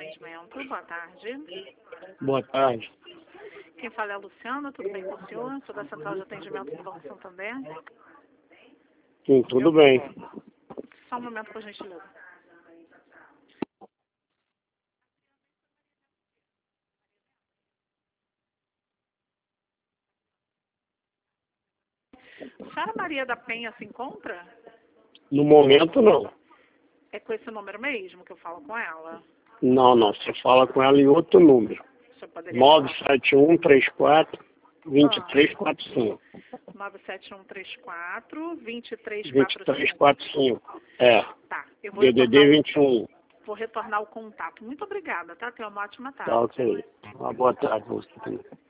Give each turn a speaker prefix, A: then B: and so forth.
A: atendimento. Boa tarde.
B: Boa tarde.
A: Quem fala é a Luciana, tudo bem com o senhor? Sou da Central de Atendimento do Banco Santander.
B: Sim, tudo bem.
A: Só um momento, por gentileza. A senhora Maria da Penha se encontra?
B: No momento, não.
A: É com esse número mesmo que eu falo com ela?
B: Não. Você fala com ela em outro número.
A: O senhor poderia
B: 97134-2345.
A: 97134-2345.
B: 2345. É.
A: Tá, eu vou
B: DDD 21.
A: Vou retornar o contato. Muito obrigada, tá? Tenha uma ótima tarde.
B: Tá, ok. Uma boa tarde, você também.